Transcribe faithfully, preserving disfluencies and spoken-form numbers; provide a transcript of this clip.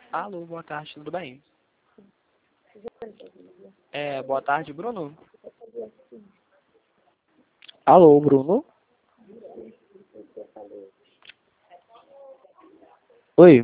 Alô, boa tarde, tudo bem? É, boa tarde, Bruno. Alô, Bruno. Oi.